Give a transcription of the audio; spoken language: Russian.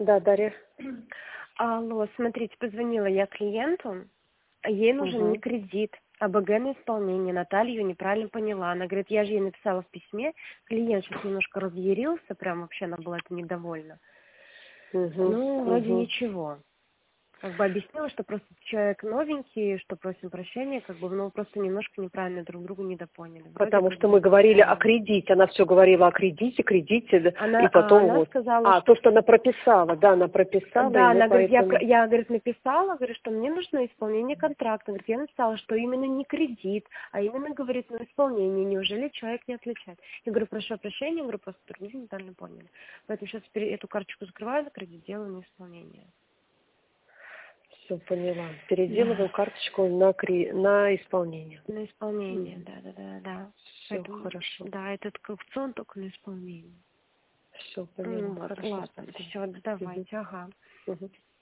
Да, Дарья. Алло, смотрите, позвонила я клиенту, ей нужен не кредит, а БГ на исполнение. Наталья ее неправильно поняла. Она говорит, я же ей написала в письме, клиент сейчас немножко разъярился, прям вообще она была это недовольна. Ну, вроде ничего. Как бы объяснила, что просто человек новенький, что просим прощения, как бы, ну, просто немножко неправильно друг друга недопоняли. Потому что мы говорили о кредите, она все говорила о кредите, она, и потом она вот. сказала, то, что она прописала, да, она прописала. Да, она говорит, поэтому... я, говорит, написала, говорит, что мне нужно исполнение контракта. Говорит, я написала, что именно не кредит, а именно, говорит, на исполнение. Неужели человек не отвечает? Я говорю, прошу прощения, говорю, просто другие неправильно поняли. Поэтому сейчас эту карточку закрываю, за кредит, делаю на исполнение. Все, поняла. Переделываю карточку на исполнение. На исполнение, да. Все, хорошо. Да, этот аукцион только на исполнение. Все, поняла. Вот, Хорошо. ладно, все, давайте, ага.